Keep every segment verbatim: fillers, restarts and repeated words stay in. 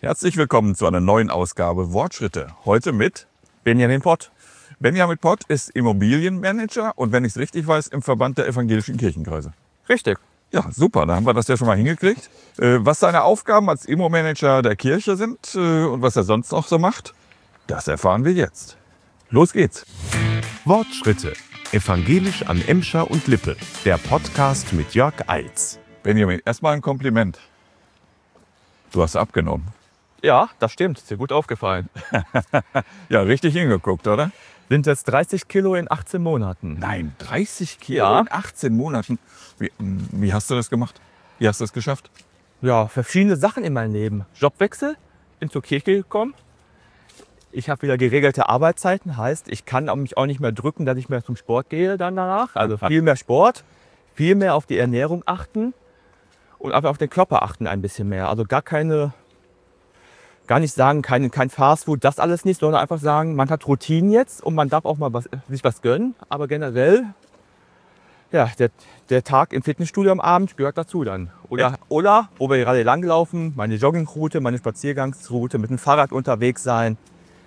Herzlich willkommen zu einer neuen Ausgabe Wortschritte. Heute mit Benjamin Pott. Benjamin Pott ist Immobilienmanager und wenn ich es richtig weiß, im Verband der evangelischen Kirchenkreise. Richtig. Ja, super, da haben wir das ja schon mal hingekriegt. Äh, was seine Aufgaben als Immo-Manager der Kirche sind äh, und was er sonst noch so macht, das erfahren wir jetzt. Los geht's. Wortschritte. Evangelisch an Emscher und Lippe. Der Podcast mit Jörg Eils. Benjamin, erstmal ein Kompliment. Du hast abgenommen. Ja, das stimmt. Ist dir gut aufgefallen. Ja, richtig hingeguckt, oder? Sind jetzt dreißig Kilo in achtzehn Monaten. Nein, dreißig Kilo Ja. in achtzehn Monaten. Wie, wie hast du das gemacht? Wie hast du das geschafft? Ja, verschiedene Sachen in meinem Leben. Jobwechsel, bin zur Kirche gekommen. Ich habe wieder geregelte Arbeitszeiten. Heißt, ich kann mich auch nicht mehr drücken, dass ich mehr zum Sport gehe dann danach. Also viel mehr Sport, viel mehr auf die Ernährung achten und einfach auf den Körper achten ein bisschen mehr. Also gar keine... Gar nicht sagen, kein, kein Fastfood, das alles nicht, sondern einfach sagen, man hat Routinen jetzt und man darf auch mal was, sich was gönnen. Aber generell, ja, der, der Tag im Fitnessstudio am Abend gehört dazu dann. Oder, oder wo wir gerade langlaufen, meine Joggingroute, meine Spaziergangsroute, mit dem Fahrrad unterwegs sein.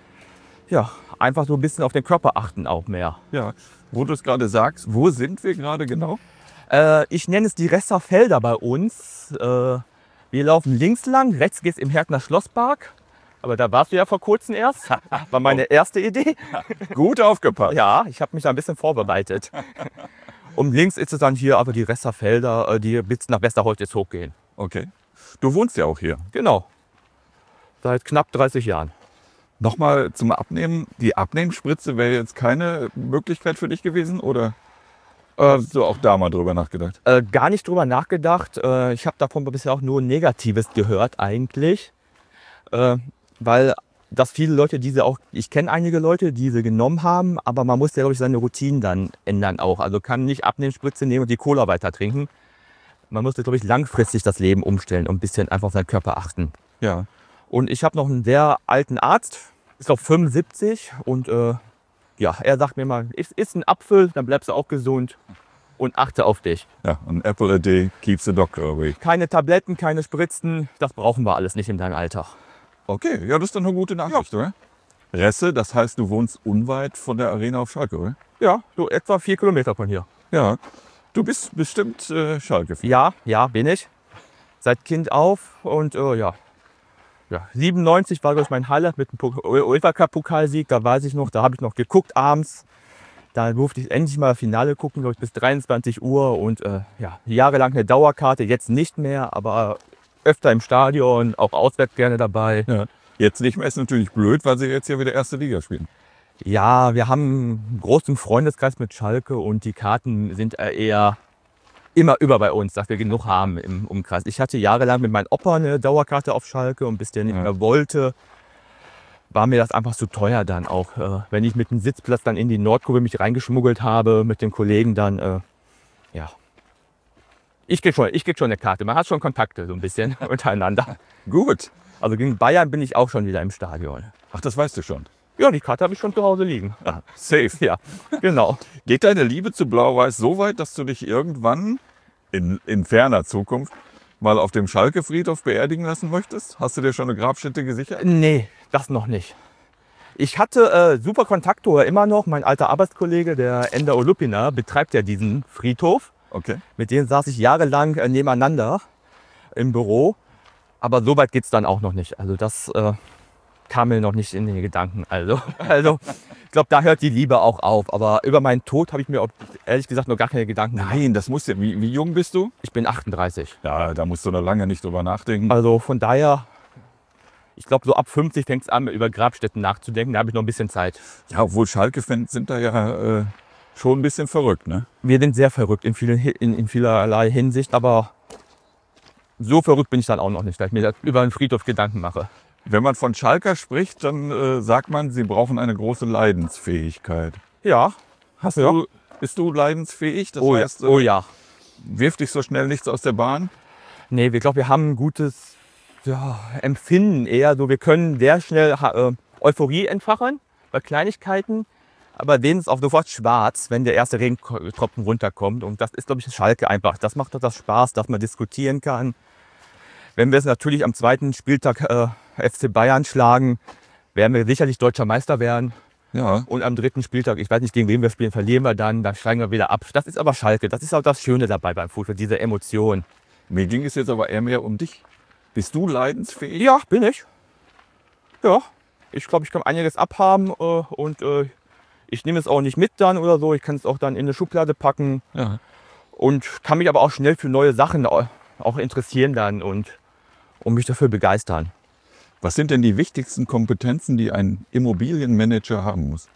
Ja, einfach so ein bisschen auf den Körper achten auch mehr. Ja, wo du es gerade sagst, wo sind wir gerade genau? Äh, ich nenne es die Resserfelder bei uns. Äh, Wir laufen links lang, rechts geht es im Härtner Schlosspark. Aber da warst du ja vor kurzem erst. War meine erste Idee. Gut aufgepasst. Ja, ich habe mich da ein bisschen vorbereitet. Und links ist es dann hier aber die Resserfelder, die bis nach Westerholz jetzt hochgehen. Okay. Du wohnst ja auch hier. Genau. Seit knapp dreißig Jahren. Nochmal zum Abnehmen. Die Abnehmspritze wäre jetzt keine Möglichkeit für dich gewesen? Oder hast du auch da mal drüber nachgedacht? Äh, gar nicht drüber nachgedacht. Äh, ich habe davon bisher auch nur Negatives gehört eigentlich. Äh, weil dass viele Leute diese auch, ich kenne einige Leute, die diese genommen haben, aber man muss ja, glaube ich, seine Routinen dann ändern auch. Also kann nicht Abnehmspritze nehmen und die Cola weiter trinken. Man muss, glaube ich, langfristig das Leben umstellen und ein bisschen einfach auf seinen Körper achten. Ja. Und ich habe noch einen sehr alten Arzt, ist auf fünfundsiebzig und äh, ja, er sagt mir mal, iss, iss einen Apfel, dann bleibst du auch gesund und achte auf dich. Ja, an apple a day keeps the doctor away. Keine Tabletten, keine Spritzen, das brauchen wir alles nicht in deinem Alter. Okay, ja, das ist dann eine gute Nachricht, oder? Resse, das heißt, du wohnst unweit von der Arena auf Schalke, oder? Ja, so etwa vier Kilometer von hier. Ja. Du bist bestimmt äh, Schalke-Fan. Ja, ja, bin ich. Seit Kind auf und äh, ja. ja. siebenundneunzig war durch mein Highlight mit dem UEFA-Cup-Pokalsieg. Da weiß ich noch, da habe ich noch geguckt abends. Da durfte ich endlich mal Finale gucken, glaube ich, bis dreiundzwanzig Uhr. Und äh, ja, jahrelang eine Dauerkarte, jetzt nicht mehr, aber öfter im Stadion, auch auswärts gerne dabei. Ja. Jetzt nicht mehr ist natürlich blöd, weil sie jetzt hier wieder erste Liga spielen. Ja, wir haben einen großen Freundeskreis mit Schalke und die Karten sind eher immer über bei uns, dass wir genug haben im Umkreis. Ich hatte jahrelang mit meinem Opa eine Dauerkarte auf Schalke und bis der nicht Ja. mehr wollte, war mir das einfach zu teuer dann auch. Äh, wenn ich mit dem Sitzplatz dann in die Nordkurve mich reingeschmuggelt habe mit den Kollegen, dann äh, ja. Ich krieg schon, ich krieg schon eine Karte. Man hat schon Kontakte so ein bisschen untereinander. Gut. Also gegen Bayern bin ich auch schon wieder im Stadion. Ach, das weißt du schon. Ja, die Karte habe ich schon zu Hause liegen. Ah, safe. Ja, genau. Geht deine Liebe zu Blau-Weiß so weit, dass du dich irgendwann in, in ferner Zukunft mal auf dem Schalke-Friedhof beerdigen lassen möchtest? Hast du dir schon eine Grabstätte gesichert? Nee, das noch nicht. Ich hatte äh, super Kontakte immer noch. Mein alter Arbeitskollege, der Ender Olupina, betreibt ja diesen Friedhof. Okay. Mit dem saß ich jahrelang äh, nebeneinander im Büro. Aber so weit geht es dann auch noch nicht. Also das äh, kam mir noch nicht in den Gedanken. Also, also ich glaube, da hört die Liebe auch auf. Aber über meinen Tod habe ich mir auch, ehrlich gesagt noch gar keine Gedanken gemacht. Nein, das muss ja. Wie, wie jung bist du? Ich bin achtunddreißig. Ja, da musst du noch lange nicht drüber nachdenken. Also von daher, ich glaube, so ab fünfzig fängt es an, über Grabstätten nachzudenken. Da habe ich noch ein bisschen Zeit. Ja, obwohl Schalke-Fans sind da ja äh, schon ein bisschen verrückt, ne? Wir sind sehr verrückt in, vielen, in, in vielerlei Hinsicht, aber so verrückt bin ich dann auch noch nicht, dass ich mir über einen Friedhof Gedanken mache. Wenn man von Schalker spricht, dann äh, sagt man, sie brauchen eine große Leidensfähigkeit. Ja. Hast Ja. du, bist du leidensfähig? Das Oh, heißt, ja. äh, oh ja. wirft dich so schnell nichts aus der Bahn? Nee, wir glauben, wir haben ein gutes ja, Empfinden eher. So, wir können sehr schnell äh, Euphorie entfachen bei Kleinigkeiten. Aber denen ist auch sofort schwarz, wenn der erste Regentropfen runterkommt. Und das ist, glaube ich, Schalke einfach. Das macht doch das Spaß, dass man diskutieren kann. Wenn wir es natürlich am zweiten Spieltag äh, F C Bayern schlagen, werden wir sicherlich deutscher Meister werden. Ja. Und am dritten Spieltag, ich weiß nicht, gegen wen wir spielen, verlieren wir dann, dann steigen wir wieder ab. Das ist aber Schalke, das ist auch das Schöne dabei beim Fußball, diese Emotion. Mir ging es jetzt aber eher mehr um dich. Bist du leidensfähig? Ja, bin ich. Ja, ich glaube, ich kann einiges abhaben äh, und äh, ich nehme es auch nicht mit dann oder so. Ich kann es auch dann in eine Schublade packen Ja. und kann mich aber auch schnell für neue Sachen au- auch interessieren dann und, und mich dafür begeistern. Was sind denn die wichtigsten Kompetenzen, die ein Immobilienmanager haben muss?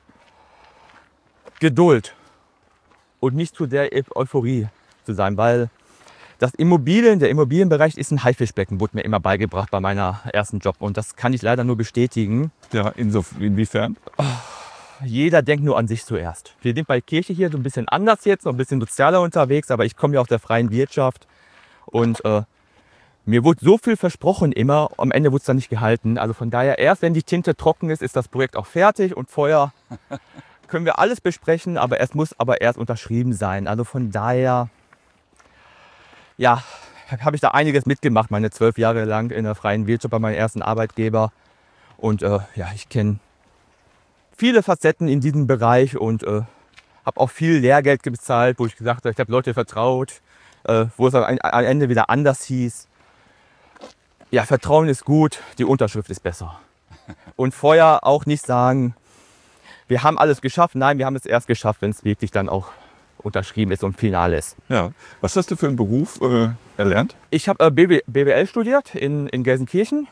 Geduld und nicht zu der Eu- Euphorie zu sein, weil das Immobilien, der Immobilienbereich ist ein Haifischbecken, wurde mir immer beigebracht bei meiner ersten Job und das kann ich leider nur bestätigen. Ja, insof- inwiefern? Jeder denkt nur an sich zuerst. Wir sind bei Kirche hier so ein bisschen anders jetzt, noch ein bisschen sozialer unterwegs, aber ich komme ja aus der freien Wirtschaft und äh, mir wurde so viel versprochen immer, am Ende wurde es dann nicht gehalten. Also von daher, erst wenn die Tinte trocken ist, ist das Projekt auch fertig und vorher können wir alles besprechen, aber es muss aber erst unterschrieben sein. Also von daher, ja, habe ich da einiges mitgemacht, meine zwölf Jahre lang in der freien Wirtschaft bei meinem ersten Arbeitgeber. Und äh, ja, ich kenne viele Facetten in diesem Bereich und äh, habe auch viel Lehrgeld gezahlt, wo ich gesagt habe, ich habe Leute vertraut, äh, wo es am am Ende wieder anders hieß. Ja, Vertrauen ist gut, die Unterschrift ist besser. Und vorher auch nicht sagen, wir haben alles geschafft. Nein, wir haben es erst geschafft, wenn es wirklich dann auch unterschrieben ist und final ist. Ja. Was hast du für einen Beruf äh, erlernt? Ich habe äh, B W L studiert in, in Gelsenkirchen.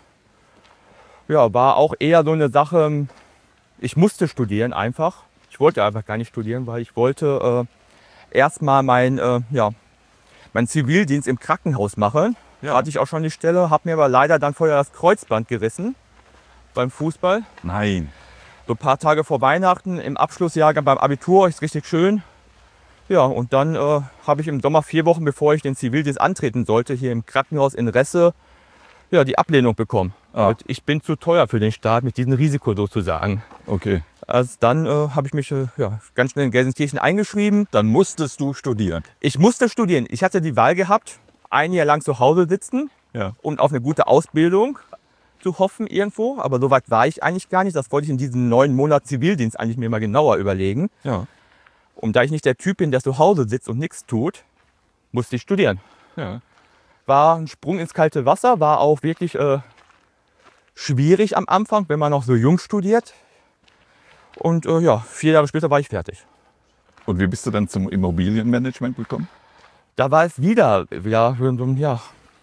Ja, war auch eher so eine Sache, ich musste studieren einfach. Ich wollte einfach gar nicht studieren, weil ich wollte äh, erstmal mein, äh, ja, meinen Zivildienst im Krankenhaus machen. Ja. Hatte ich auch schon die Stelle, habe mir aber leider dann vorher das Kreuzband gerissen beim Fußball. Nein. So ein paar Tage vor Weihnachten im Abschlussjahrgang beim Abitur, ist richtig schön. Ja, und dann äh, habe ich im Sommer vier Wochen, bevor ich den Zivildienst antreten sollte, hier im Krankenhaus in Resse, ja, die Ablehnung bekommen. Ah. Und ich bin zu teuer für den Staat mit diesem Risiko sozusagen. Okay. Also dann äh, habe ich mich äh, ja, ganz schnell in Gelsenkirchen eingeschrieben. Dann musstest du studieren. Ich musste studieren. Ich hatte die Wahl gehabt, ein Jahr lang zu Hause sitzen Ja. und auf eine gute Ausbildung zu hoffen irgendwo. Aber so weit war ich eigentlich gar nicht. Das wollte ich in diesem neun Monat Zivildienst eigentlich mir mal genauer überlegen. Ja. Und da ich nicht der Typ bin, der zu Hause sitzt und nichts tut, musste ich studieren. Ja. War ein Sprung ins kalte Wasser, war auch wirklich äh, schwierig am Anfang, wenn man noch so jung studiert. Und äh, ja, vier Jahre später war ich fertig. Und wie bist du dann zum Immobilienmanagement gekommen? Da war es wieder, ja, ja,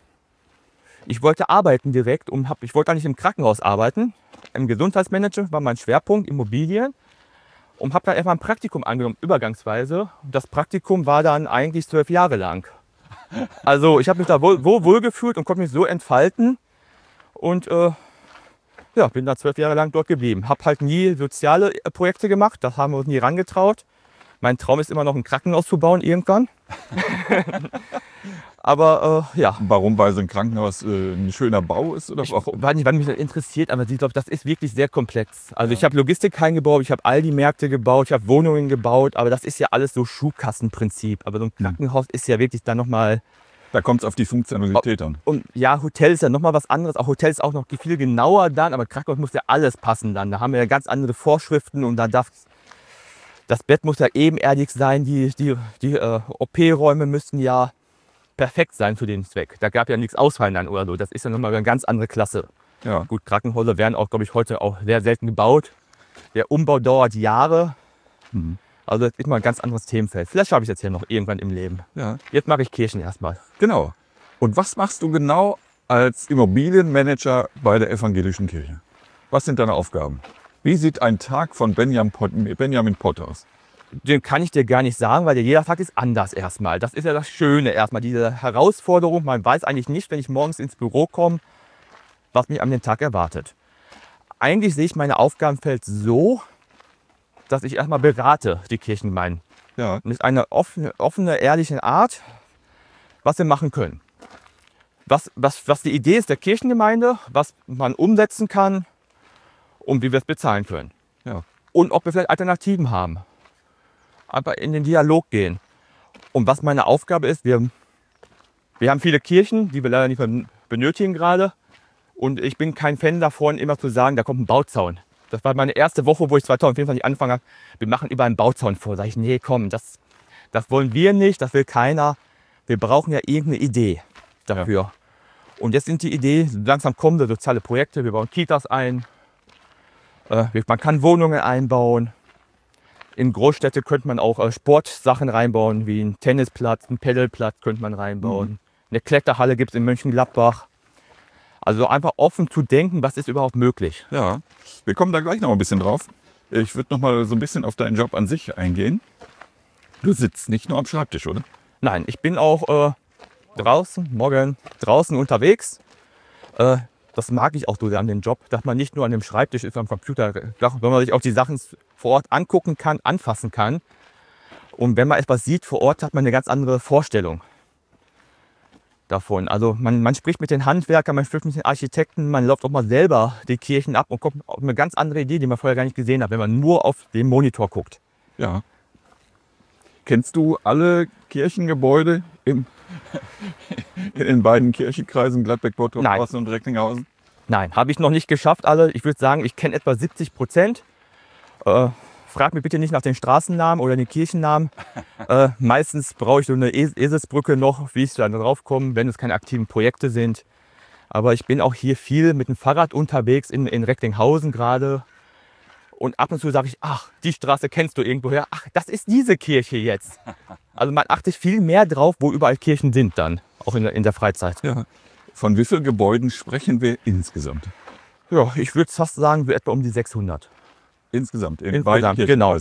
ich wollte arbeiten direkt und hab, ich wollte eigentlich im Krankenhaus arbeiten. Im Gesundheitsmanagement war mein Schwerpunkt, Immobilien. Und habe dann erstmal ein Praktikum angenommen, übergangsweise. Und das Praktikum war dann eigentlich zwölf Jahre lang. Also ich habe mich da wohl, wohl, wohl gefühlt und konnte mich so entfalten. Und äh, ja, bin dann zwölf Jahre lang dort geblieben. Habe halt nie soziale Projekte gemacht, das haben wir uns nie rangetraut. Mein Traum ist immer noch ein Krankenhaus zu bauen irgendwann. Aber äh, ja. Warum? Weil so ein Krankenhaus äh, ein schöner Bau ist? Oder Ich warum? weiß nicht, wann mich das interessiert, aber ich glaube, das ist wirklich sehr komplex. Also ich habe Logistikhallen gebaut, ich habe Aldi-Märkte gebaut, ich habe Wohnungen gebaut, aber das ist ja alles so Schubkassenprinzip. Aber so ein Krankenhaus ist ja wirklich dann nochmal, Da kommt es auf die Funktionalität an. und ja, Hotel ist ja nochmal was anderes. Auch Hotel ist auch noch viel genauer dann, aber Krankenhaus muss ja alles passen dann. Da haben wir ja ganz andere Vorschriften und da darf das Bett muss ja ebenerdig sein, die, die, die äh, O P-Räume müssen ja perfekt sein für den Zweck. Da gab ja nichts ausfallen dann oder so. Das ist ja nochmal eine ganz andere Klasse. Ja. Gut, Krankenhäuser werden auch, glaube ich, heute auch sehr selten gebaut. Der Umbau dauert Jahre. Mhm. Also das ist mal ein ganz anderes Themenfeld. Vielleicht schaffe ich das hier noch irgendwann im Leben. Ja. Jetzt mache ich Kirchen erstmal. Genau. Und was machst du genau als Immobilienmanager bei der evangelischen Kirche? Was sind deine Aufgaben? Wie sieht ein Tag von Benjamin Pott, Benjamin Pott aus? Den kann ich dir gar nicht sagen, weil jeder Tag ist anders erstmal. Das ist ja das Schöne erstmal, diese Herausforderung. Man weiß eigentlich nicht, wenn ich morgens ins Büro komme, was mich an dem Tag erwartet. Eigentlich sehe ich meine Aufgabenfeld so, dass ich erstmal berate die Kirchengemeinden. Ja. Mit einer offene, offene, ehrliche Art, was wir machen können. Was, was, was die Idee ist der Kirchengemeinde, was man umsetzen kann und wie wir es bezahlen können. Ja. Und ob wir vielleicht Alternativen haben. Einfach in den Dialog gehen. Und was meine Aufgabe ist, wir, wir haben viele Kirchen, die wir leider nicht benötigen gerade. Und ich bin kein Fan davon, immer zu sagen, da kommt ein Bauzaun. Das war meine erste Woche, wo ich zweitausendvierundzwanzig angefangen habe. Wir machen über einen Bauzaun vor. Sag ich, nee, komm, das, das wollen wir nicht, das will keiner. Wir brauchen ja irgendeine Idee dafür. Ja. Und jetzt sind die Idee, langsam kommen so soziale Projekte. Wir bauen Kitas ein. Äh, man kann Wohnungen einbauen. In Großstädte könnte man auch äh, Sportsachen reinbauen, wie einen Tennisplatz, einen Pedalplatz könnte man reinbauen. Mhm. Eine Kletterhalle gibt es in Mönchengladbach. Also einfach offen zu denken, was ist überhaupt möglich. Ja, wir kommen da gleich noch ein bisschen drauf. Ich würde noch mal so ein bisschen auf deinen Job an sich eingehen. Du sitzt nicht nur am Schreibtisch, oder? Nein, ich bin auch äh, draußen, morgen draußen unterwegs. Äh, das mag ich auch so an dem Job, dass man nicht nur an dem Schreibtisch ist, am Computer, sondern man sich auch die Sachen vor Ort angucken kann, anfassen kann. Und wenn man etwas sieht vor Ort, hat man eine ganz andere Vorstellung davon. Also man, man spricht mit den Handwerkern, man spricht mit den Architekten, man läuft auch mal selber die Kirchen ab und kommt auf eine ganz andere Idee, die man vorher gar nicht gesehen hat, wenn man nur auf den Monitor guckt. Ja. Kennst du alle Kirchengebäude im, in den beiden Kirchenkreisen Gladbeck, Bottrop und Recklinghausen? Nein, habe ich noch nicht geschafft alle. Ich würde sagen, ich kenne etwa siebzig Prozent. Äh, Frag mich bitte nicht nach den Straßennamen oder den Kirchennamen. Äh, meistens brauche ich so eine es Eselsbrücke noch, wie ich dann drauf komme, wenn es keine aktiven Projekte sind. Aber ich bin auch hier viel mit dem Fahrrad unterwegs in, in Recklinghausen gerade. Und ab und zu sage ich, ach, die Straße kennst du irgendwoher. Ach, das ist diese Kirche jetzt. Also man achtet viel mehr drauf, wo überall Kirchen sind dann, auch in der, in der Freizeit. Ja. Von wie vielen Gebäuden sprechen wir insgesamt? Ja, ich würde fast sagen, so etwa um die sechshundert. Insgesamt, in Insgesamt, beiden genau.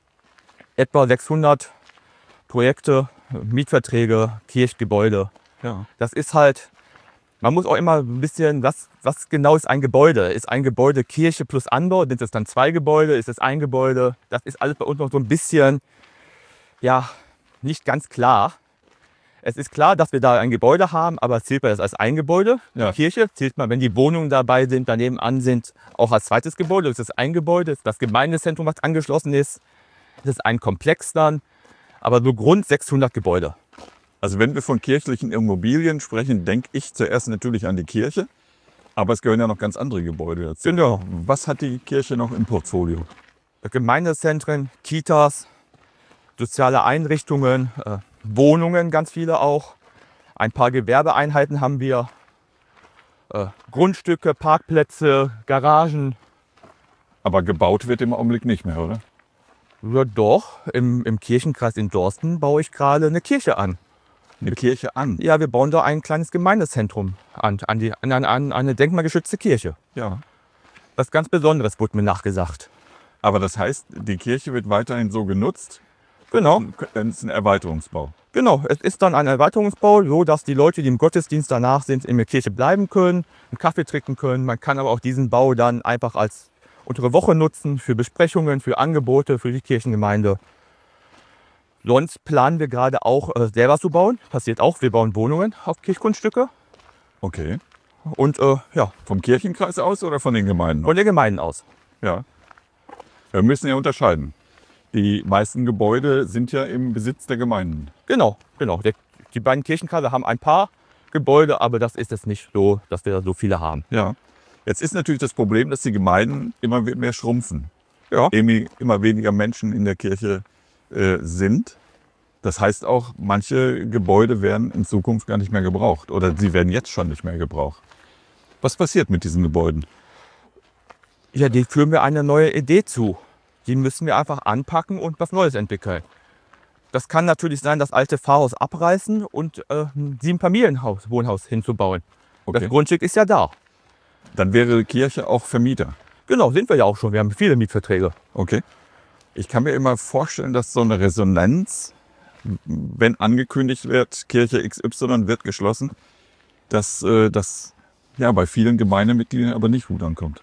Etwa sechshundert Projekte, Mietverträge, Kirchgebäude. Ja. Das ist halt, man muss auch immer ein bisschen, was, was genau ist ein Gebäude? Ist ein Gebäude Kirche plus Anbau? Sind es dann zwei Gebäude? Ist es ein Gebäude? Das ist alles bei uns noch so ein bisschen, ja, nicht ganz klar. Es ist klar, dass wir da ein Gebäude haben, aber zählt man das als ein Gebäude? Ja. Die Kirche zählt man, wenn die Wohnungen dabei sind, daneben an sind, auch als zweites Gebäude. Das ist ein Gebäude, das ist das Gemeindezentrum, was angeschlossen ist. Das ist ein Komplex dann, aber so rund sechshundert Gebäude. Also wenn wir von kirchlichen Immobilien sprechen, denke ich zuerst natürlich an die Kirche. Aber es gehören ja noch ganz andere Gebäude dazu. Genau. Was hat die Kirche noch im Portfolio? Gemeindezentren, Kitas, soziale Einrichtungen, äh, Wohnungen, ganz viele auch. Ein paar Gewerbeeinheiten haben wir. Äh, Grundstücke, Parkplätze, Garagen. Aber gebaut wird im Augenblick nicht mehr, oder? Ja, doch. Im, im Kirchenkreis in Dorsten baue ich gerade eine Kirche an. Eine Kirche an? Ja, wir bauen da ein kleines Gemeindezentrum an, an, die, an, an eine denkmalgeschützte Kirche. Ja. Was ganz Besonderes wurde mir nachgesagt. Aber das heißt, die Kirche wird weiterhin so genutzt? Genau. Es ist ein Erweiterungsbau. Genau, es ist dann ein Erweiterungsbau, so dass die Leute, die im Gottesdienst danach sind, in der Kirche bleiben können, einen Kaffee trinken können. Man kann aber auch diesen Bau dann einfach als untere Woche nutzen für Besprechungen, für Angebote, für die Kirchengemeinde. Sonst planen wir gerade auch äh, selber zu bauen. Passiert auch, wir bauen Wohnungen auf Kirchgrundstücke. Okay. Und äh, ja, Vom Kirchenkreis aus oder von den Gemeinden? von den Gemeinden aus. Ja. Wir müssen ja unterscheiden. Die meisten Gebäude sind ja im Besitz der Gemeinden. Genau, genau. Der, die beiden Kirchenkreise haben ein paar Gebäude, aber das ist jetzt nicht so, dass wir so viele haben. Ja. Jetzt ist natürlich das Problem, dass die Gemeinden immer mehr schrumpfen. Ja. Immer weniger Menschen in der Kirche äh, sind. Das heißt auch, manche Gebäude werden in Zukunft gar nicht mehr gebraucht. Oder sie werden jetzt schon nicht mehr gebraucht. Was passiert mit diesen Gebäuden? Ja, die führen wir eine neue Idee zu. Die müssen wir einfach anpacken und was Neues entwickeln. Das kann natürlich sein, das alte Pfarrhaus abreißen und äh, ein Sieben-Familienhaus, Wohnhaus hinzubauen. Okay. Das Grundstück ist ja da. Dann wäre die Kirche auch Vermieter. Genau, sind wir ja auch schon. Wir haben viele Mietverträge. Okay. Ich kann mir immer vorstellen, dass so eine Resonanz, wenn angekündigt wird, Kirche X Y wird geschlossen, dass äh, das ja, bei vielen Gemeindemitgliedern aber nicht gut ankommt.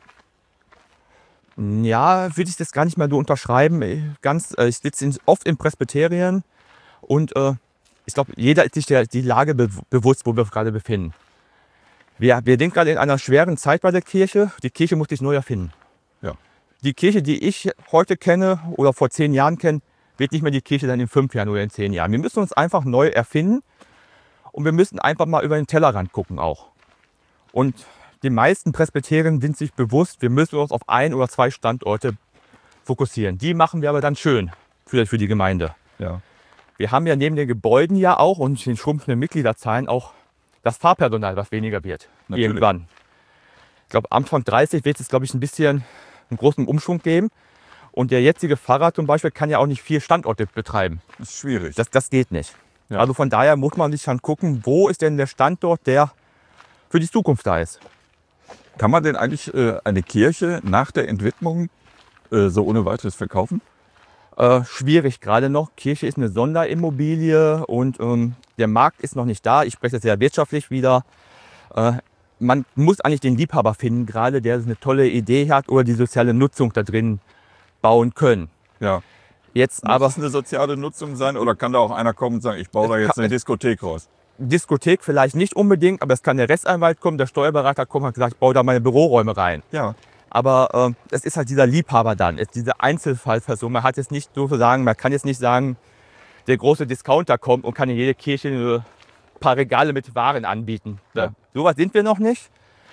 Ja, würde ich das gar nicht mal so unterschreiben. Ganz, äh, ich sitze in, oft in Presbyterien und äh, ich glaube, jeder ist sich der, die Lage be bewusst, wo wir uns gerade befinden. Wir, wir sind gerade in einer schweren Zeit bei der Kirche. Die Kirche muss sich neu erfinden. Ja. Die Kirche, die ich heute kenne oder vor zehn Jahren kenne, wird nicht mehr die Kirche sein in fünf Jahren oder in zehn Jahren. Wir müssen uns einfach neu erfinden und wir müssen einfach mal über den Tellerrand gucken auch. Und die meisten Presbyterier sind sich bewusst, wir müssen uns auf ein oder zwei Standorte fokussieren. Die machen wir aber dann schön für, für die Gemeinde. Ja. Wir haben ja neben den Gebäuden ja auch und den schrumpfenden Mitgliederzahlen auch das Fahrpersonal, was weniger wird. Natürlich. Irgendwann. Ich glaube, Anfang dreißig wird es, glaube ich, ein bisschen einen großen Umschwung geben. Und der jetzige Pfarrer zum Beispiel kann ja auch nicht vier Standorte betreiben. Das ist schwierig. Das, das geht nicht. Ja. Also von daher muss man sich dann gucken, wo ist denn der Standort, der für die Zukunft da ist. Kann man denn eigentlich äh, eine Kirche nach der Entwidmung äh, so ohne weiteres verkaufen? Äh, schwierig gerade noch. Kirche ist eine Sonderimmobilie und ähm, der Markt ist noch nicht da. Ich spreche das sehr wirtschaftlich wieder. Äh, man muss eigentlich den Liebhaber finden, gerade der eine tolle Idee hat oder die soziale Nutzung da drin bauen können. Ja. Jetzt Muss aber es eine soziale Nutzung sein oder kann da auch einer kommen und sagen, ich baue da Es jetzt kann- eine Diskothek raus? Diskothek vielleicht nicht unbedingt, aber es kann der Rechtsanwalt kommen, der Steuerberater kommt und hat gesagt, ich baue da meine Büroräume rein. Ja. Aber äh, es ist halt dieser Liebhaber dann, es ist diese Einzelfallperson. Man hat jetzt nicht sozusagen, man kann jetzt nicht sagen, der große Discounter kommt und kann in jede Kirche ein paar Regale mit Waren anbieten. Ja. Sowas sind wir noch nicht.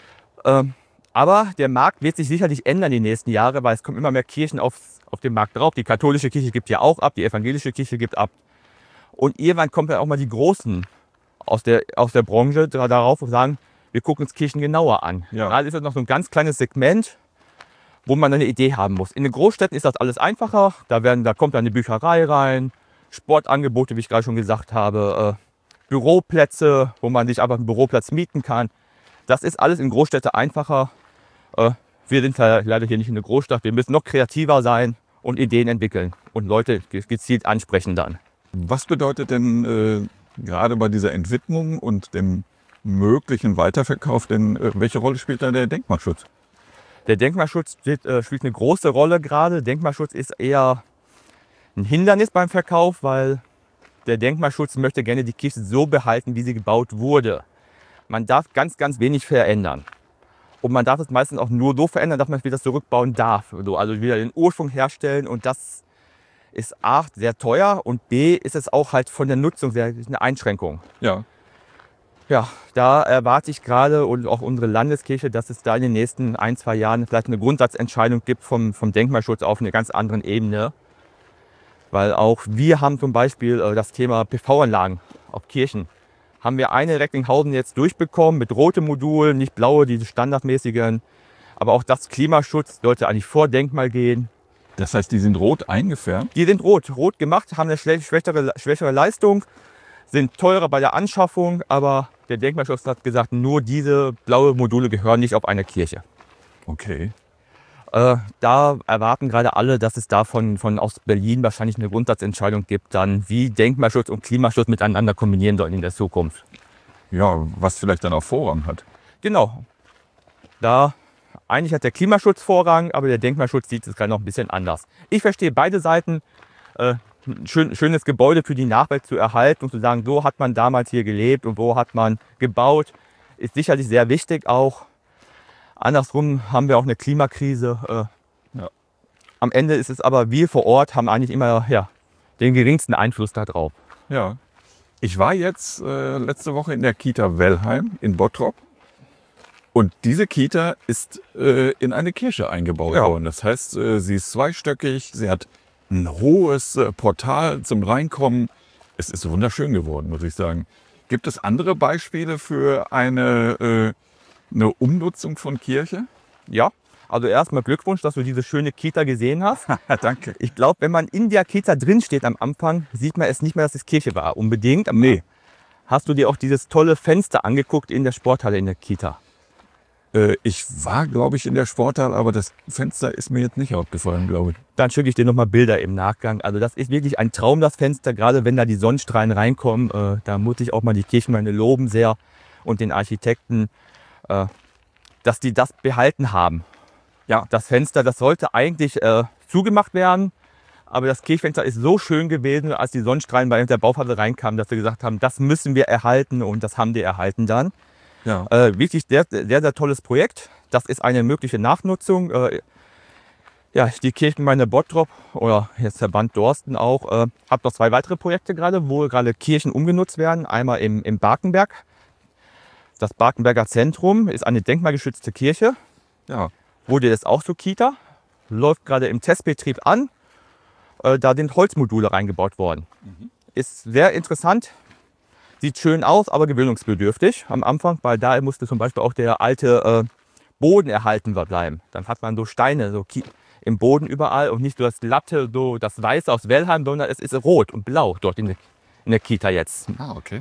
Ähm, aber der Markt wird sich sicherlich ändern die nächsten Jahre, weil es kommen immer mehr Kirchen auf, auf den Markt drauf. Die katholische Kirche gibt ja auch ab, die evangelische Kirche gibt ab. Und irgendwann kommen dann auch mal die Großen aus der, aus der Branche da- darauf und sagen, wir gucken uns Kirchen genauer an. Ja. Gerade ist das noch so ein ganz kleines Segment, wo man eine Idee haben muss. In den Großstädten ist das alles einfacher. Da, werden, da kommt dann eine Bücherei rein, Sportangebote, wie ich gerade schon gesagt habe, äh, Büroplätze, wo man sich einfach einen Büroplatz mieten kann. Das ist alles in Großstädten einfacher. Äh, wir sind ja leider hier nicht in der Großstadt. Wir müssen noch kreativer sein und Ideen entwickeln und Leute ge- gezielt ansprechen dann. Was bedeutet denn äh, gerade bei dieser Entwidmung und dem möglichen Weiterverkauf denn, äh, welche Rolle spielt da der Denkmalschutz? Der Denkmalschutz spielt, äh, spielt eine große Rolle gerade. Denkmalschutz ist eher ein Hindernis beim Verkauf, weil der Denkmalschutz möchte gerne die Kirche so behalten, wie sie gebaut wurde. Man darf ganz, ganz wenig verändern. Und man darf es meistens auch nur so verändern, dass man es wieder zurückbauen darf. So, also wieder den Ursprung herstellen. Und das ist A, sehr teuer und B, ist es auch halt von der Nutzung sehr eine Einschränkung. Ja. Ja, da erwarte ich gerade und auch unsere Landeskirche, dass es da in den nächsten ein, zwei Jahren vielleicht eine Grundsatzentscheidung gibt vom, vom Denkmalschutz auf einer ganz anderen Ebene. Weil auch wir haben zum Beispiel äh, das Thema P V-Anlagen auf Kirchen. Haben wir eine in Recklinghausen jetzt durchbekommen mit rotem Modul, nicht blaue, diese standardmäßigen. Aber auch das Klimaschutz sollte eigentlich vor Denkmal gehen. Das heißt, die sind rot eingefärbt? Die sind rot, rot gemacht, haben eine schle- schwächere, schwächere Leistung, sind teurer bei der Anschaffung, aber der Denkmalschutz hat gesagt, nur diese blaue Module gehören nicht auf eine Kirche. Okay. Äh, da erwarten gerade alle, dass es davon von aus Berlin wahrscheinlich eine Grundsatzentscheidung gibt, dann wie Denkmalschutz und Klimaschutz miteinander kombinieren sollen in der Zukunft. Ja, was vielleicht dann auch Vorrang hat. Genau. Da eigentlich hat der Klimaschutz Vorrang, aber der Denkmalschutz sieht es gerade noch ein bisschen anders. Ich verstehe beide Seiten. Äh, ein schön, schönes Gebäude für die Nachwelt zu erhalten und zu sagen, so hat man damals hier gelebt und wo hat man gebaut, ist sicherlich sehr wichtig auch. Andersrum haben wir auch eine Klimakrise. Äh, Ja. Am Ende ist es aber, wir vor Ort haben eigentlich immer ja, den geringsten Einfluss darauf. Ja. Ich war jetzt äh, letzte Woche in der Kita Wellheim in Bottrop. Und diese Kita ist äh, in eine Kirche eingebaut Ja. worden. Das heißt, äh, sie ist zweistöckig, sie hat ein hohes äh, Portal zum Reinkommen. Es ist wunderschön geworden, muss ich sagen. Gibt es andere Beispiele für eine, äh, eine Umnutzung von Kirche? Ja, also erstmal Glückwunsch, dass du diese schöne Kita gesehen hast. Danke. Ich glaube, wenn man in der Kita drin steht am Anfang, sieht man es nicht mehr, dass es Kirche war. Unbedingt. Aber Nee. hast du dir auch dieses tolle Fenster angeguckt in der Sporthalle in der Kita? Äh, ich war, glaube ich, in der Sporthalle, aber das Fenster ist mir jetzt nicht aufgefallen, glaube ich. Dann schicke ich dir nochmal Bilder im Nachgang. Also das ist wirklich ein Traum, das Fenster, gerade wenn da die Sonnenstrahlen reinkommen. Äh, da muss ich auch mal die Kirchengemeinde loben sehr und den Architekten, äh, dass die das behalten haben. Ja, das Fenster, das sollte eigentlich äh, zugemacht werden, aber das Kirchfenster ist so schön gewesen, als die Sonnenstrahlen bei der Bauphase reinkamen, dass wir gesagt haben, das müssen wir erhalten und das haben die erhalten dann. Ja. Äh, wirklich sehr, sehr, sehr tolles Projekt. Das ist eine mögliche Nachnutzung. Äh, ja, die Kirchengemeinde Bottrop oder jetzt Verband Dorsten auch, äh, hat noch zwei weitere Projekte gerade, wo gerade Kirchen umgenutzt werden. Einmal im, im Barkenberg das Barkenberger Zentrum ist eine denkmalgeschützte Kirche. Ja. Wurde jetzt auch zur Kita. Läuft gerade im Testbetrieb an. Äh, da sind Holzmodule reingebaut worden. Mhm. Ist sehr interessant. Sieht schön aus, aber gewöhnungsbedürftig am Anfang, weil da musste zum Beispiel auch der alte äh, Boden erhalten bleiben. Dann hat man so Steine so im Boden überall und nicht so das glatte, so das Weiße aus Wellheim, sondern es ist rot und blau dort in der, in der Kita jetzt. Ah, okay.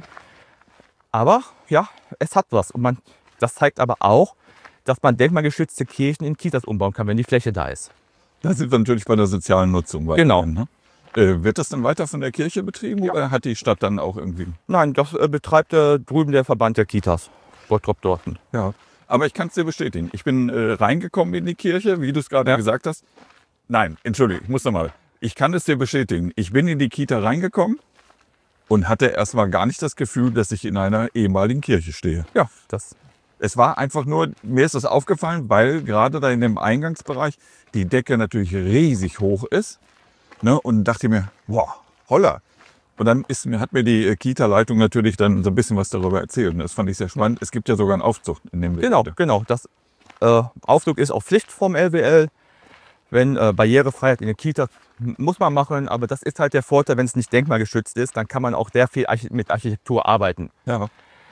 Aber ja, es hat was. Und man, das zeigt aber auch, dass man denkmalgeschützte Kirchen in Kitas umbauen kann, wenn die Fläche da ist. Da sind wir natürlich bei der sozialen Nutzung. Genau. Ne? Äh, wird das dann weiter von der Kirche betrieben ja. oder hat die Stadt dann auch irgendwie? Nein, das äh, betreibt äh, drüben der Verband der Kitas, Bottrop-Dorfen. Ja, aber ich kann es dir bestätigen. Ich bin äh, reingekommen in die Kirche, wie du es gerade ja. gesagt hast. Nein, entschuldige, ich muss nochmal. Ich kann es dir bestätigen. Ich bin in die Kita reingekommen und hatte erstmal gar nicht das Gefühl, dass ich in einer ehemaligen Kirche stehe. Ja, das... Es war einfach nur, mir ist das aufgefallen, weil gerade da in dem Eingangsbereich die Decke natürlich riesig hoch ist. Ne, und dachte mir, wow, holla. Und dann ist mir, hat mir die Kita-Leitung natürlich dann so ein bisschen was darüber erzählt. Und das fand ich sehr spannend. Es gibt ja sogar einen Aufzug in dem Genau, Gebäude. genau. Das äh, Aufzug ist auch Pflicht vom L W L. Wenn äh, Barrierefreiheit in der Kita muss man machen. Aber das ist halt der Vorteil, wenn es nicht denkmalgeschützt ist, dann kann man auch sehr viel mit Architektur arbeiten. Ja.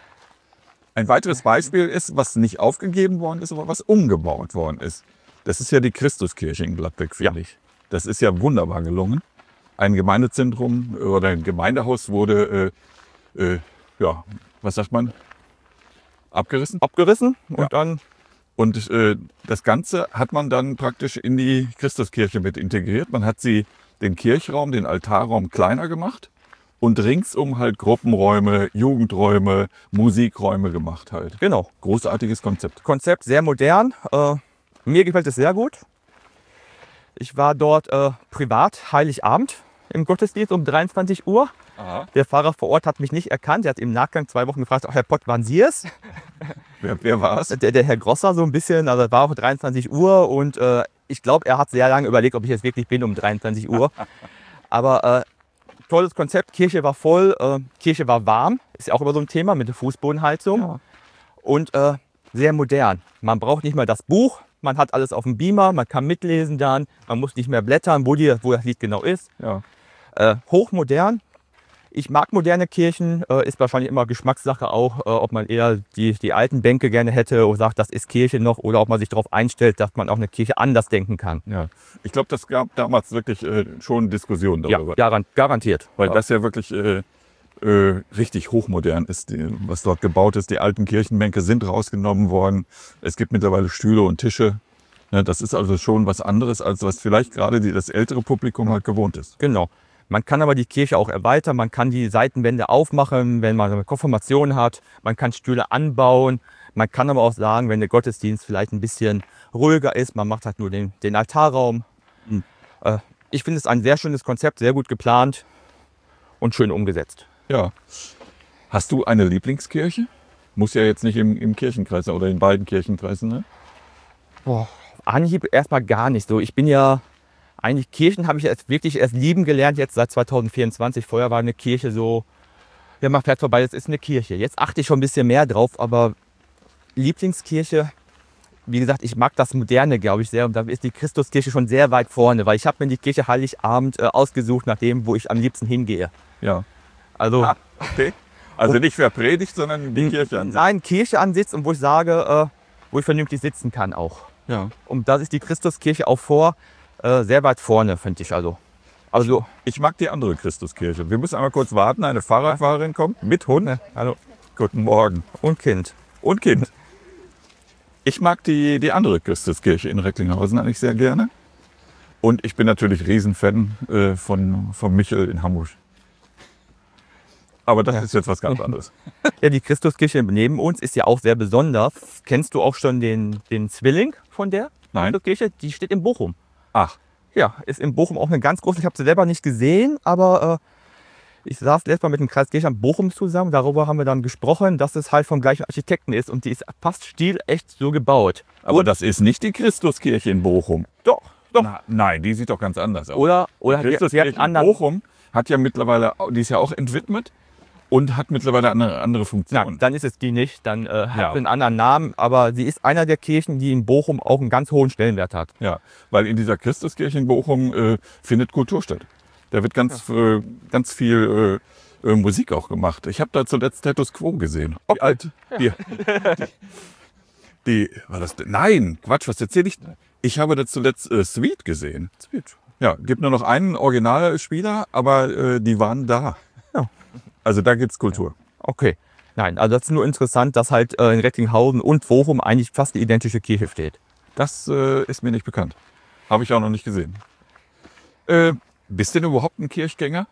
Ein weiteres Beispiel ist, was nicht aufgegeben worden ist, aber was umgebaut worden ist. Das ist ja die Christuskirche in Gladbeck, finde ja. ich. Das ist ja wunderbar gelungen. Ein Gemeindezentrum oder ein Gemeindehaus wurde, äh, äh, ja, was sagt man, abgerissen? Abgerissen und ja. dann... Und äh, das Ganze hat man dann praktisch in die Christuskirche mit integriert. Man hat sie, den Kirchraum, den Altarraum kleiner gemacht. Und ringsum halt Gruppenräume, Jugendräume, Musikräume gemacht halt. Genau. Großartiges Konzept. Konzept, sehr modern. Äh, mir gefällt es sehr gut. Ich war dort äh, privat Heiligabend im Gottesdienst um dreiundzwanzig Uhr. Aha. Der Pfarrer vor Ort hat mich nicht erkannt. Er hat im Nachgang zwei Wochen gefragt, oh, Herr Pott, waren Sie es? Wer, wer war es? Der, der Herr Grosser so ein bisschen. Also es war auch dreiundzwanzig Uhr und äh, ich glaube, er hat sehr lange überlegt, ob ich es wirklich bin um dreiundzwanzig Uhr. Aber... Äh, tolles Konzept, Kirche war voll, äh, Kirche war warm, ist ja auch immer so ein Thema mit der Fußbodenheizung. Ja. Und äh, sehr modern. Man braucht nicht mehr das Buch, man hat alles auf dem Beamer, man kann mitlesen dann, man muss nicht mehr blättern, wo, die, wo das Lied genau ist. Ja. Äh, hochmodern. Ich mag moderne Kirchen, äh, ist wahrscheinlich immer Geschmackssache auch, äh, ob man eher die, die alten Bänke gerne hätte und sagt, das ist Kirche noch, oder ob man sich darauf einstellt, dass man auch eine Kirche anders denken kann. Ja. Ich glaube, das gab damals wirklich äh, schon Diskussionen darüber. Ja, garant, garantiert. Weil ja. das ja wirklich äh, äh, richtig hochmodern ist, die, was dort gebaut ist. Die alten Kirchenbänke sind rausgenommen worden. Es gibt mittlerweile Stühle und Tische. Ja, das ist also schon was anderes, als was vielleicht gerade die, das ältere Publikum halt gewohnt ist. Genau. Man kann aber die Kirche auch erweitern, man kann die Seitenwände aufmachen, wenn man eine Konfirmation hat, man kann Stühle anbauen, man kann aber auch sagen, wenn der Gottesdienst vielleicht ein bisschen ruhiger ist, man macht halt nur den, den Altarraum. Mhm. Äh, ich finde es ein sehr schönes Konzept, sehr gut geplant und schön umgesetzt. Ja. Hast du eine Lieblingskirche? Muss ja jetzt nicht im, im Kirchenkreis sein oder in beiden Kirchenkreisen, ne? Boah, Anhieb erstmal gar nicht so. Ich bin ja... Eigentlich Kirchen habe ich jetzt wirklich erst lieben gelernt, jetzt seit zweitausendvierundzwanzig. Vorher war eine Kirche so, ja, man fährt vorbei, das ist eine Kirche. Jetzt achte ich schon ein bisschen mehr drauf, aber Lieblingskirche, wie gesagt, ich mag das Moderne, glaube ich, sehr. Und da ist die Christuskirche schon sehr weit vorne, weil ich habe mir die Kirche Heiligabend äh, ausgesucht, nach dem, wo ich am liebsten hingehe. Ja. Also, ah, okay. Also nicht für Predigt, sondern die Kirche an sich. Nein, Kirche an sich und wo ich sage, äh, wo ich vernünftig sitzen kann auch. Ja. Und da ist die Christuskirche auch vor. Sehr weit vorne, finde ich also. also. Ich mag die andere Christuskirche. Wir müssen einmal kurz warten. Eine Fahrradfahrerin kommt mit Hund. Ja, hallo. Guten Morgen. Und Kind. Und Kind. Ich mag die, die andere Christuskirche in Recklinghausen eigentlich sehr gerne. Und ich bin natürlich Riesenfan äh, von, von Michel in Hamburg. Aber das ja. ist jetzt was ganz anderes. Ja, die Christuskirche neben uns ist ja auch sehr besonders. Kennst du auch schon den, den Zwilling von der Nein. Christuskirche? Die steht in Bochum. Ach. Ja, ist in Bochum auch eine ganz große. Ich habe sie selber nicht gesehen, aber äh, ich saß letztes Mal mit dem Kreis Kirchheim Bochum zusammen. Darüber haben wir dann gesprochen, dass es halt vom gleichen Architekten ist und die ist fast stilecht so gebaut. Aber und das ist nicht die Christuskirche in Bochum. Doch, doch. Na, nein, die sieht doch ganz anders aus. Oder, oder die Christuskirche in Bochum hat ja mittlerweile, die ist ja auch entwidmet. Und hat mittlerweile eine andere Funktion. Nein, dann ist es die nicht. Dann äh, hat Ja. sie einen anderen Namen. Aber sie ist einer der Kirchen, die in Bochum auch einen ganz hohen Stellenwert hat. Ja, weil in dieser Christuskirche in Bochum äh, findet Kultur statt. Da wird ganz, äh, ganz viel äh, äh, Musik auch gemacht. Ich habe da zuletzt Status Quo gesehen. Die alte, die, die, die, war das, nein, Quatsch, was erzähle ich? Ich habe da zuletzt äh, Sweet gesehen. Sweet. Ja, gibt nur noch einen Originalspieler, aber äh, die waren da. Ja. Also da gibt's Kultur. Okay. Nein, also das ist nur interessant, dass halt äh, in Recklinghausen und Bochum eigentlich fast die identische Kirche steht. Das äh, ist mir nicht bekannt. Habe ich auch noch nicht gesehen. Äh, bist du denn überhaupt ein Kirchgänger?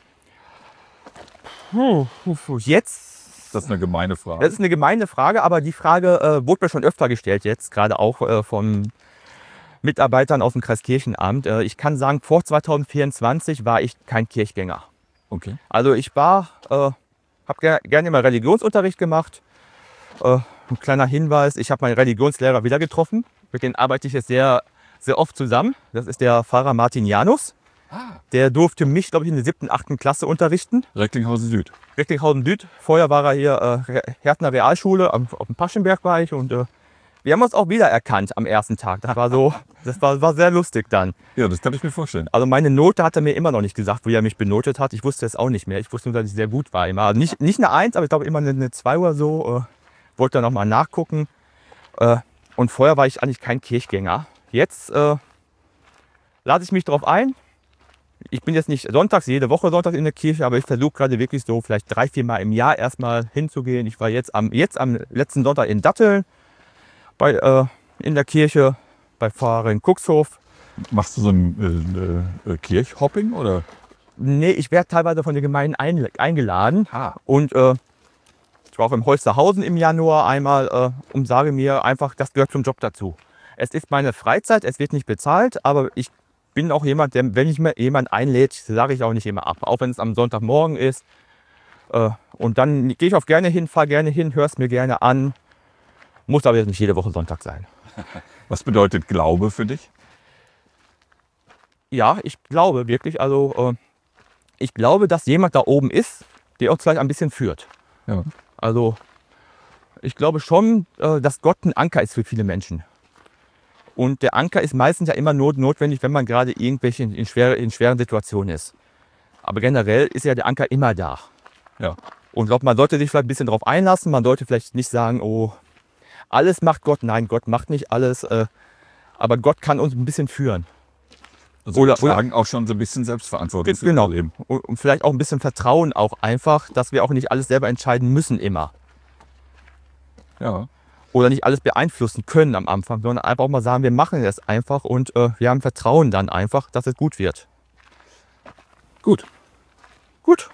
Puh, puh, puh. Jetzt, Das ist eine gemeine Frage. das ist eine gemeine Frage, aber die Frage äh, wurde mir schon öfter gestellt jetzt, gerade auch äh, von Mitarbeitern aus dem Kreiskirchenamt. Äh, ich kann sagen, vor zwanzig vierundzwanzig war ich kein Kirchgänger. Okay. Also ich war, äh, habe ger gerne immer Religionsunterricht gemacht. Äh, ein kleiner Hinweis, ich habe meinen Religionslehrer wieder getroffen. Mit dem arbeite ich jetzt sehr, sehr oft zusammen. Das ist der Pfarrer Martin Janus. Der durfte mich, glaube ich, in der siebten, achten Klasse unterrichten. Recklinghausen Süd. Recklinghausen Süd. Vorher war er hier äh, Härtner Realschule, am, auf dem Paschenberg war ich. Und äh, wir haben uns auch wiedererkannt am ersten Tag. Das war so, das war, war sehr lustig dann. Ja, das kann ich mir vorstellen. Also meine Note hat er mir immer noch nicht gesagt, wie er mich benotet hat. Ich wusste es auch nicht mehr. Ich wusste nur, dass ich sehr gut war immer. Also nicht, nicht eine Eins, aber ich glaube immer eine, eine zwei oder so. Äh, wollte dann nochmal nachgucken. Äh, und vorher war ich eigentlich kein Kirchgänger. Jetzt äh, lade ich mich darauf ein. Ich bin jetzt nicht sonntags, jede Woche sonntags in der Kirche, aber ich versuche gerade wirklich so vielleicht drei, vier Mal im Jahr erstmal hinzugehen. Ich war jetzt am, jetzt am letzten Sonntag in Datteln bei, äh, in der Kirche bei Pfarrerin Kuxhof. Machst du so ein äh, äh, Kirchhopping oder? Nee, ich werde teilweise von der Gemeinde ein, eingeladen. Ah. Und äh, ich war auch im Holsterhausen im Januar einmal äh, und sage mir einfach, das gehört zum Job dazu. Es ist meine Freizeit, es wird nicht bezahlt, aber ich bin auch jemand, der, wenn ich mir jemand einlädt, sage ich auch nicht immer ab. Auch wenn es am Sonntagmorgen ist. Äh, und dann gehe ich auch gerne hin, fahre gerne hin, höre es mir gerne an. Muss aber jetzt nicht jede Woche Sonntag sein. Was bedeutet Glaube für dich? Ja, ich glaube wirklich, also äh, ich glaube, dass jemand da oben ist, der uns vielleicht ein bisschen führt. Ja. Also ich glaube schon, äh, dass Gott ein Anker ist für viele Menschen. Und der Anker ist meistens ja immer not notwendig, wenn man gerade irgendwelche in, schwer, in schweren Situationen ist. Aber generell ist ja der Anker immer da. Ja. Und ich glaube, man sollte sich vielleicht ein bisschen darauf einlassen. Man sollte vielleicht nicht sagen, oh, alles macht Gott. Nein, Gott macht nicht alles. Äh, aber Gott kann uns ein bisschen führen. Also oder, wir tragen auch schon so ein bisschen Selbstverantwortung. Genau. Leben. Und, und vielleicht auch ein bisschen Vertrauen auch einfach, dass wir auch nicht alles selber entscheiden müssen immer. Ja. Oder nicht alles beeinflussen können am Anfang, sondern einfach auch mal sagen, wir machen das einfach und äh, wir haben Vertrauen dann einfach, dass es gut wird. Gut. Gut.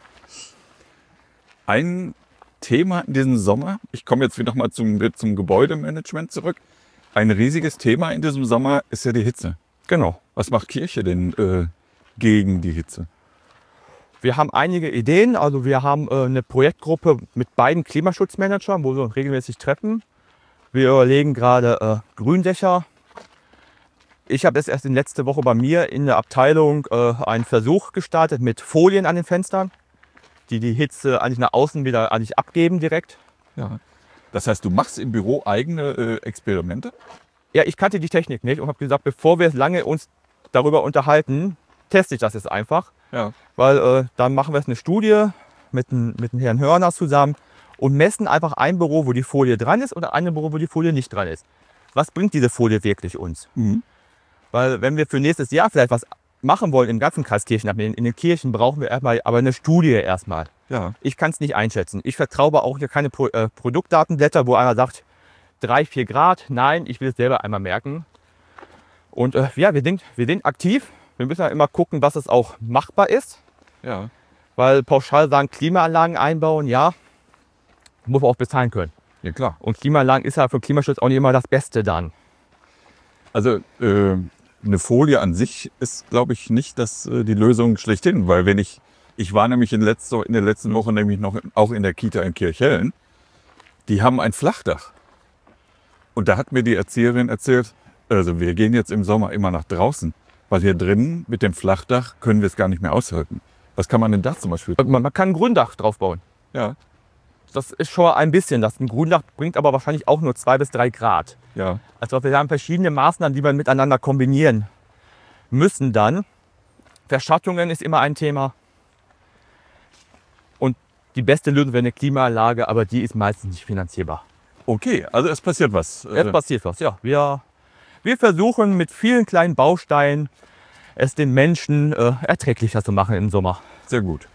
Ein Thema in diesem Sommer, ich komme jetzt wieder mal zum, zum Gebäudemanagement zurück. Ein riesiges Thema in diesem Sommer ist ja die Hitze. Genau. Was macht Kirche denn äh, gegen die Hitze? Wir haben einige Ideen. Also wir haben äh, eine Projektgruppe mit beiden Klimaschutzmanagern, wo wir uns regelmäßig treffen. Wir überlegen gerade äh, Gründächer. Ich habe jetzt erst in letzte Woche bei mir in der Abteilung äh, einen Versuch gestartet mit Folien an den Fenstern, die die Hitze eigentlich nach außen wieder eigentlich abgeben direkt. Ja. Das heißt, du machst im Büro eigene äh, Experimente? Ja, ich kannte die Technik nicht und habe gesagt, bevor wir lange uns darüber unterhalten, teste ich das jetzt einfach. Ja. Weil äh, dann machen wir jetzt eine Studie mit, mit dem Herrn Hörner zusammen und messen einfach ein Büro, wo die Folie dran ist und ein Büro, wo die Folie nicht dran ist. Was bringt diese Folie wirklich uns? Mhm. Weil wenn wir für nächstes Jahr vielleicht was machen wollen im ganzen Kreiskirchenamt, in, in den Kirchen brauchen wir erstmal aber eine Studie erstmal. Ja. Ich kann es nicht einschätzen. Ich vertraue auch hier keine Pro, äh, Produktdatenblätter, wo einer sagt, drei, vier Grad. Nein, ich will es selber einmal merken. Und äh, ja, wir sind, wir sind aktiv. Wir müssen ja immer gucken, was es auch machbar ist. Ja. Weil pauschal sagen, Klimaanlagen einbauen, ja, muss man auch bezahlen können. Ja, klar. Und Klimaanlagen ist ja für Klimaschutz auch nicht immer das Beste dann. Also äh, eine Folie an sich ist, glaube ich, nicht das, äh, die Lösung schlechthin. Weil wenn ich, ich war nämlich in, letzter, in der letzten Woche nämlich noch auch in der Kita in Kirchhellen. Die haben ein Flachdach. Und da hat mir die Erzieherin erzählt, also wir gehen jetzt im Sommer immer nach draußen. Weil hier drinnen mit dem Flachdach können wir es gar nicht mehr aushalten. Was kann man denn da zum Beispiel tun? Man, man kann ein Gründach drauf bauen. Ja, Das ist schon ein bisschen. Das ein Gründach bringt aber wahrscheinlich auch nur zwei bis drei Grad. ja. Also wir haben verschiedene Maßnahmen, die wir miteinander kombinieren müssen dann. Verschattungen ist immer ein Thema. Und die beste Lösung wäre eine Klimaanlage, aber die ist meistens nicht finanzierbar. Okay, also es passiert was. Es Äh, passiert was, ja. Wir, wir versuchen mit vielen kleinen Bausteinen es den Menschen äh, erträglicher zu machen im Sommer. Sehr gut.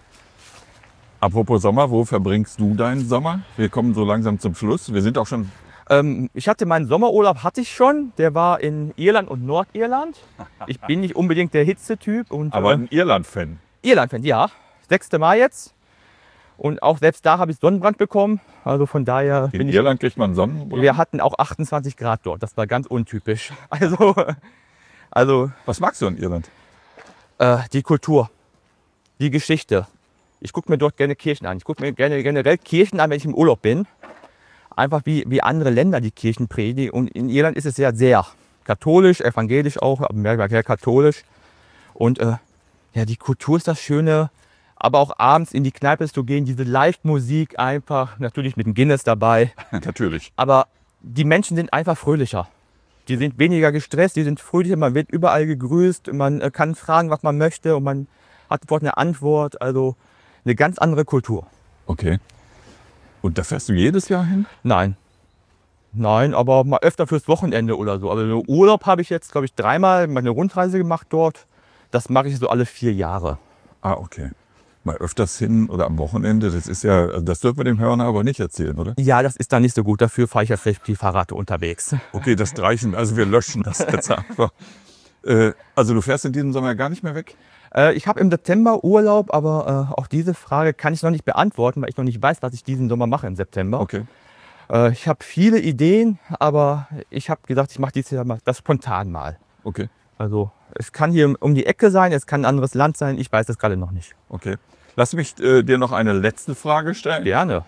Apropos Sommer, wo verbringst du deinen Sommer? Wir kommen so langsam zum Schluss. Wir sind auch schon. Ähm, ich hatte meinen Sommerurlaub, hatte ich schon. Der war in Irland und Nordirland. Ich bin nicht unbedingt der Hitzetyp. Und, Aber äh, ein Irland-Fan. Irland-Fan, ja. sechste Mai jetzt. Und auch selbst da habe ich Sonnenbrand bekommen. Also von daher In bin ich. Irland kriegt man Sonnenbrand. Wir hatten auch achtundzwanzig Grad dort. Das war ganz untypisch. Also, also Was magst du in Irland? äh, die Kultur, die Geschichte. Ich gucke mir dort gerne Kirchen an. Ich gucke mir gerne generell Kirchen an, wenn ich im Urlaub bin. Einfach wie, wie andere Länder die Kirchen predigen. Und in Irland ist es ja sehr katholisch, evangelisch auch, aber mehr, mehr katholisch. Und äh, ja, die Kultur ist das Schöne. Aber auch abends in die Kneipe zu gehen, diese Live-Musik einfach, natürlich mit dem Guinness dabei. Natürlich. Aber die Menschen sind einfach fröhlicher. Die sind weniger gestresst, die sind fröhlicher, man wird überall gegrüßt, man äh, kann fragen, was man möchte und man hat sofort eine Antwort. Also eine ganz andere Kultur. Okay. Und da fährst du jedes Jahr hin? Nein. Nein, aber mal öfter fürs Wochenende oder so. Also Urlaub habe ich jetzt, glaube ich, dreimal meine Rundreise gemacht dort. Das mache ich so alle vier Jahre. Ah, okay. Mal öfters hin oder am Wochenende, das ist ja, das dürfen wir dem Hörer aber nicht erzählen, oder? Ja, das ist dann nicht so gut. Dafür fahre ich ja vielleicht die Fahrrad unterwegs. Okay, das streichen, also wir löschen das jetzt einfach. Äh, also du fährst in diesem Sommer gar nicht mehr weg? Äh, ich habe im September Urlaub, aber äh, auch diese Frage kann ich noch nicht beantworten, weil ich noch nicht weiß, was ich diesen Sommer mache im September. Okay. Äh, ich habe viele Ideen, aber ich habe gedacht, ich mache dieses Jahr mal das spontan mal. Okay, Also es kann hier um die Ecke sein, es kann ein anderes Land sein, ich weiß das gerade noch nicht. okay. Lass mich äh, dir noch eine letzte Frage stellen. Gerne.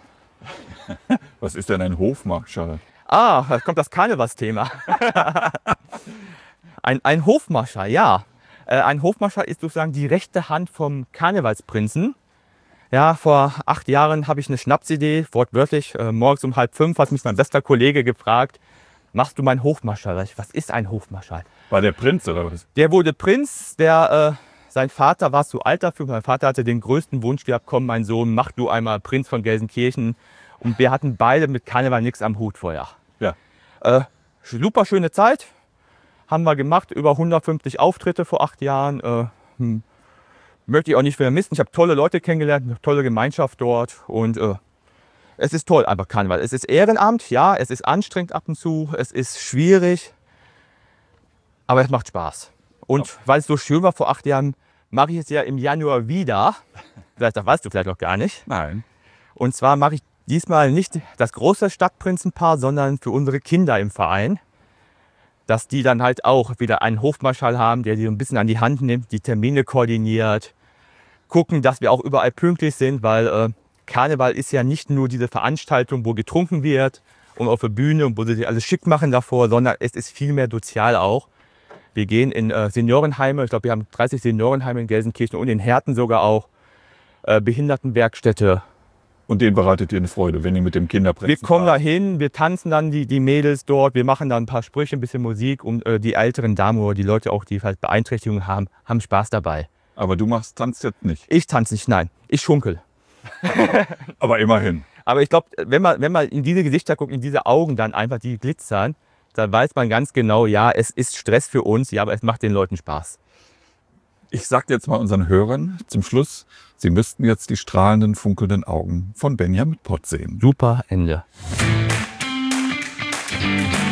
Was ist denn ein Hofmarschall? Ah, da kommt das Karnevalsthema. ein, ein Hofmarschall, ja. Äh, ein Hofmarschall ist sozusagen die rechte Hand vom Karnevalsprinzen. Ja, vor acht Jahren habe ich eine Schnapsidee, wortwörtlich. Äh, morgens um halb fünf hat mich mein bester Kollege gefragt, machst du meinen Hofmarschall? Ich, was ist ein Hofmarschall? War der Prinz oder was? Der wurde Prinz, der, äh, sein Vater war zu alt dafür. Mein Vater hatte den größten Wunsch gehabt, komm mein Sohn, mach du einmal Prinz von Gelsenkirchen. Und wir hatten beide mit Karneval nichts am Hut vorher. Ja. Äh, super schöne Zeit, haben wir gemacht, über hundertfünfzig Auftritte vor acht Jahren. Äh, hm, möchte ich auch nicht vermissen. Ich habe tolle Leute kennengelernt, eine tolle Gemeinschaft dort und äh, es ist toll, einfach Karneval. Es ist Ehrenamt, ja, es ist anstrengend ab und zu, es ist schwierig, aber es macht Spaß. Und ja, weil es so schön war vor acht Jahren, mache ich es ja im Januar wieder. Vielleicht, das weißt du vielleicht noch gar nicht. Nein. Und zwar mache ich diesmal nicht das große Stadtprinzenpaar, sondern für unsere Kinder im Verein. Dass die dann halt auch wieder einen Hofmarschall haben, der die ein bisschen an die Hand nimmt, die Termine koordiniert. Gucken, dass wir auch überall pünktlich sind, weil äh, Karneval ist ja nicht nur diese Veranstaltung, wo getrunken wird und auf der Bühne und wo sie alles schick machen davor, sondern es ist viel mehr sozial auch. Wir gehen in äh, Seniorenheime, ich glaube, wir haben dreißig Seniorenheime in Gelsenkirchen und in Herten sogar auch, äh, Behindertenwerkstätte. Und denen bereitet ihr eine Freude, wenn ihr mit dem Kinderprinzen Wir kommen fahrt. da hin, wir tanzen dann die, die Mädels dort, wir machen dann ein paar Sprüche, ein bisschen Musik und äh, die älteren Damen oder die Leute auch, die halt Beeinträchtigungen haben, haben Spaß dabei. Aber du machst, tanzt jetzt nicht. Ich tanze nicht, nein, ich schunkel. Aber immerhin. Aber ich glaube, wenn man, wenn man in diese Gesichter guckt, in diese Augen dann einfach, die glitzern, dann weiß man ganz genau, ja, es ist Stress für uns, ja, aber es macht den Leuten Spaß. Ich sage jetzt mal unseren Hörern zum Schluss, sie müssten jetzt die strahlenden, funkelnden Augen von Benjamin Pott sehen. Super Ende.